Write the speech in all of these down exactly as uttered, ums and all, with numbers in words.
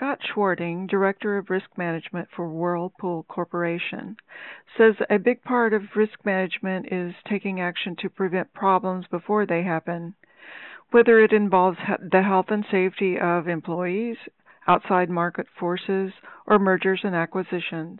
Scott Schwarting, Director of Risk Management for Whirlpool Corporation, says a big part of risk management is taking action to prevent problems before they happen, whether it involves the health and safety of employees, outside market forces, or mergers and acquisitions.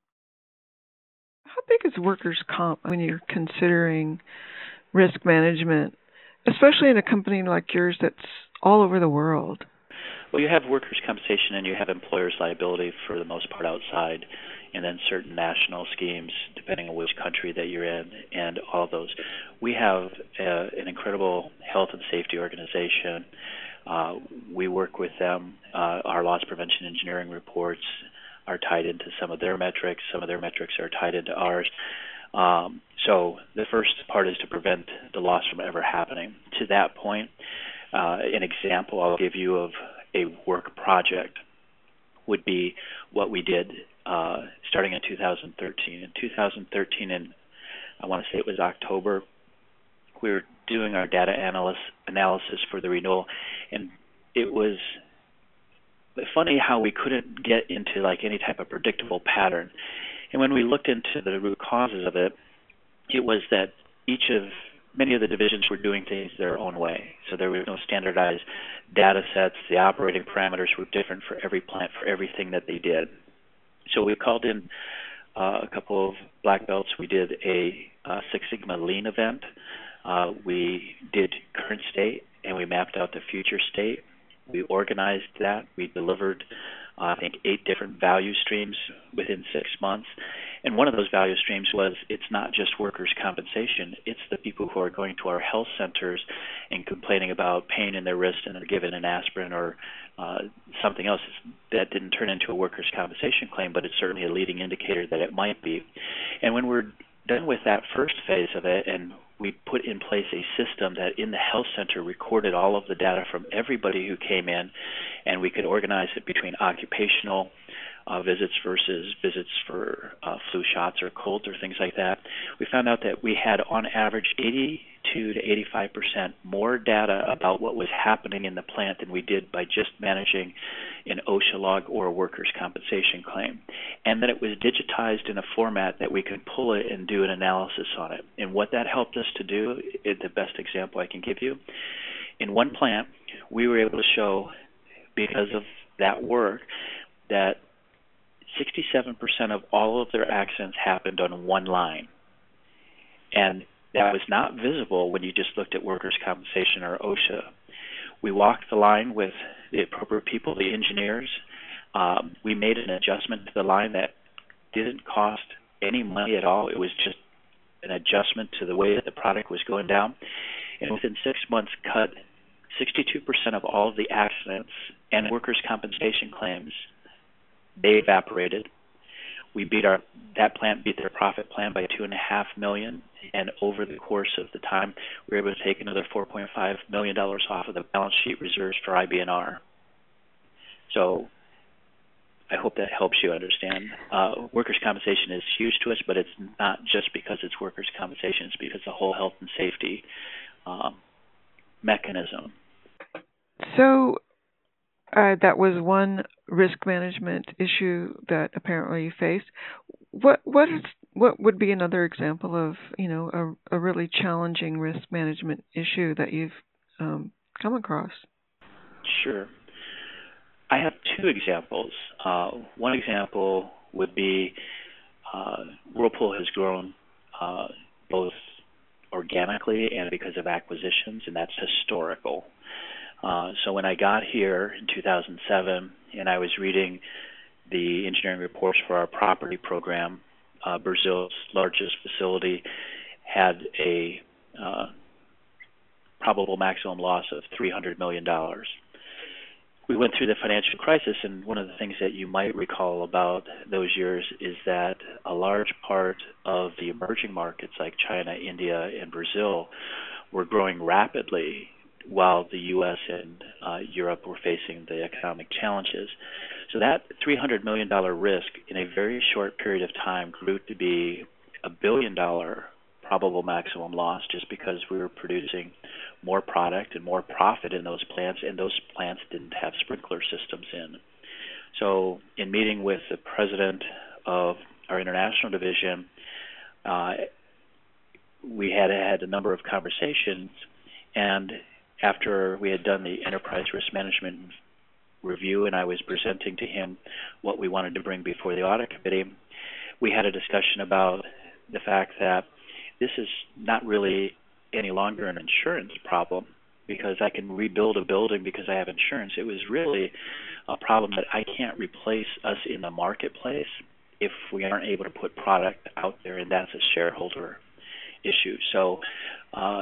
How big is workers' comp when you're considering risk management, especially in a company like yours that's all over the world? Well, you have workers' compensation and you have employers' liability for the most part outside, and then certain national schemes depending on which country that you're in, and all of those. We have uh, an incredible health and safety organization. Uh, we work with them. Uh, our loss prevention engineering reports are tied into some of their metrics. Some of their metrics are tied into ours. Um, so the first part is to prevent the loss from ever happening. To that point, uh, an example I'll give you of a work project would be what we did uh, starting in two thousand thirteen. In two thousand thirteen, and I want to say it was October, we were doing our data analysis analysis for the renewal, and it was funny how we couldn't get into like any type of predictable pattern. And when we looked into the root causes of it, it was that each of many of the divisions were doing things their own way. So there were no standardized data sets. The operating parameters were different for every plant, for everything that they did. So we called in uh, a couple of black belts. We did a uh, Six Sigma Lean event. Uh, we did current state, and we mapped out the future state. We organized that. We delivered, uh, I think, eight different value streams within six months. And one of those value streams was it's not just workers' compensation. It's the people who are going to our health centers and complaining about pain in their wrist and are given an aspirin or uh, something else that didn't turn into a workers' compensation claim, but it's certainly a leading indicator that it might be. And when we're done with that first phase of it, and we put in place a system that in the health center recorded all of the data from everybody who came in, and we could organize it between occupational uh, visits versus visits for uh, flu shots or colds or things like that. We found out that we had on average eighty-two to eighty-five percent more data about what was happening in the plant than we did by just managing an OSHA log or a workers' compensation claim, and that it was digitized in a format that we could pull it and do an analysis on it. And what that helped us to do, is the best example I can give you, in one plant, we were able to show, because of that work, that sixty-seven percent of all of their accidents happened on one line. And that was not visible when you just looked at workers' compensation or OSHA. We walked the line with the appropriate people, the engineers. Um, we made an adjustment to the line that didn't cost any money at all. It was just an adjustment to the way that the product was going down. And within six months, cut sixty-two percent of all of the accidents and workers' compensation claims. They evaporated. We beat our that plant beat their profit plan by two and a half million, and over the course of the time, we were able to take another four point five million dollars off of the balance sheet reserves for I B N R. So I hope that helps you understand. Uh, workers' compensation is huge to us, but it's not just because it's workers' compensation. It's because the whole health and safety um, mechanism. So uh, that was one risk management issue that apparently you faced. What what is what would be another example of you know a, a really challenging risk management issue that you've um, come across? Sure. I have two examples. Uh, one example would be uh, Whirlpool has grown uh, both organically and because of acquisitions, and that's historical. Uh, so when I got here in two thousand seven and I was reading the engineering reports for our property program, uh, Brazil's largest facility had a uh, probable maximum loss of three hundred million dollars. We went through the financial crisis, and one of the things that you might recall about those years is that a large part of the emerging markets like China, India, and Brazil were growing rapidly while the U S and uh, Europe were facing the economic challenges. So that three hundred million dollars risk in a very short period of time grew to be a billion dollar probable maximum loss just because we were producing more product and more profit in those plants, and those plants didn't have sprinkler systems in. So in meeting with the president of our international division, uh, we had had a number of conversations, and after we had done the enterprise risk management review and I was presenting to him what we wanted to bring before the audit committee, we had a discussion about the fact that this is not really any longer an insurance problem because I can rebuild a building because I have insurance. It was really a problem that I can't replace us in the marketplace if we aren't able to put product out there, and that's a shareholder issue. So uh,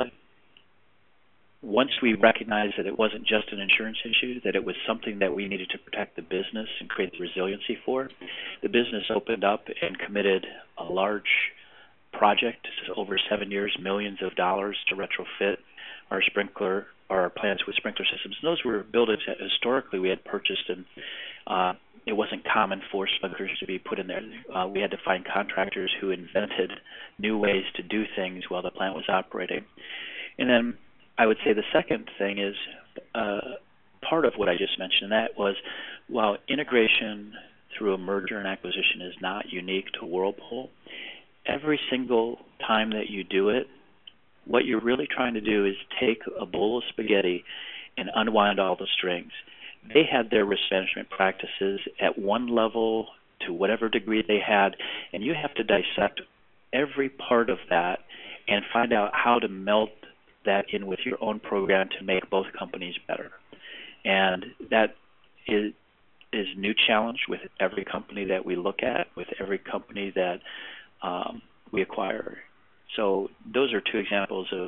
once we recognized that it wasn't just an insurance issue, that it was something that we needed to protect the business and create the resiliency for, the business opened up and committed a large project over seven years, millions of dollars to retrofit our sprinkler, our plants with sprinkler systems. And those were buildings that historically we had purchased, and uh, it wasn't common for sprinklers to be put in there. Uh, we had to find contractors who invented new ways to do things while the plant was operating. And then I would say the second thing is uh, part of what I just mentioned, and that was while integration through a merger and acquisition is not unique to Whirlpool, every single time that you do it, what you're really trying to do is take a bowl of spaghetti and unwind all the strings. They had their risk management practices at one level to whatever degree they had, and you have to dissect every part of that and find out how to melt that in with your own program to make both companies better. And that is is a new challenge with every company that we look at, with every company that um, we acquire. So those are two examples of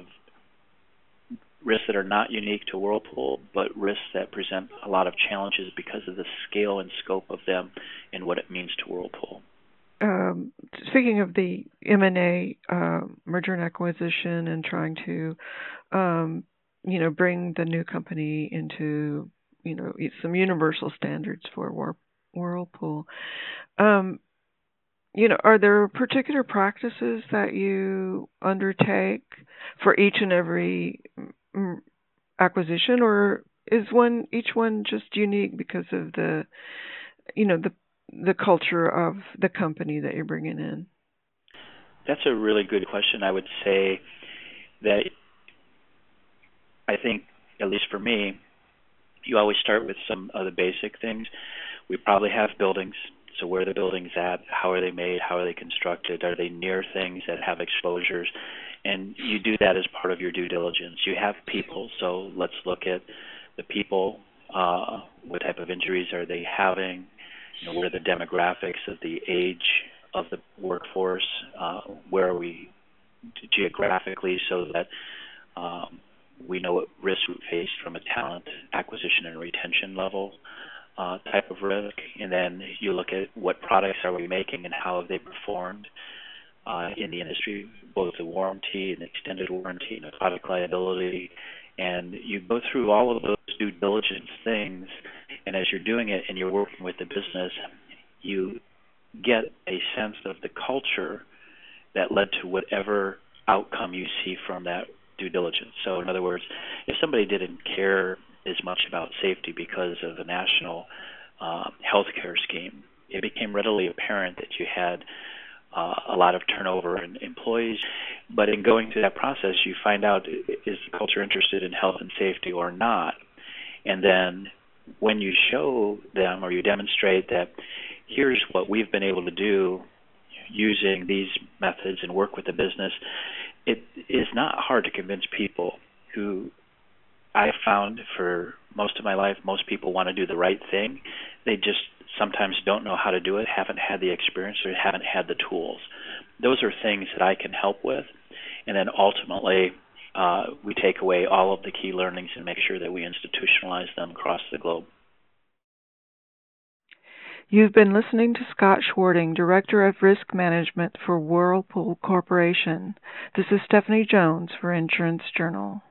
risks that are not unique to Whirlpool, but risks that present a lot of challenges because of the scale and scope of them and what it means to Whirlpool. Um, speaking of the M and A, uh, merger and acquisition, and trying to, um, you know, bring the new company into, you know, some universal standards for Whir- Whirlpool. Um, you know, are there particular practices that you undertake for each and every mm, acquisition, or is one each one just unique because of the, you know, the the culture of the company that you're bringing in? That's a really good question. I would say that I think, at least for me, you always start with some of the basic things. We probably have buildings. So where are the buildings at? How are they made? How are they constructed? Are they near things that have exposures? And you do that as part of your due diligence. You have people, so let's look at the people. Uh, what type of injuries are they having? You know, what are the demographics of the age of the workforce? Uh, where are we geographically so that um, we know what risks we face from a talent acquisition and retention level uh, type of risk. And then you look at what products are we making and how have they performed uh, in the industry, both the warranty and extended warranty and the product liability. And you go through all of those due diligence things, and as you're doing it and you're working with the business, you get a sense of the culture that led to whatever outcome you see from that due diligence. So in other words, if somebody didn't care as much about safety because of the national uh, health care scheme, it became readily apparent that you had uh, a lot of turnover in employees. But in going through that process, you find out, is the culture interested in health and safety or not? And then when you show them or you demonstrate that here's what we've been able to do using these methods and work with the business, it is not hard to convince people who I found for most of my life, most people want to do the right thing. They just sometimes don't know how to do it, haven't had the experience, or haven't had the tools. Those are things that I can help with. And then ultimately, uh, we take away all of the key learnings and make sure that we institutionalize them across the globe. You've been listening to Scott Schwarting, Director of Risk Management for Whirlpool Corporation. This is Stephanie Jones for Insurance Journal.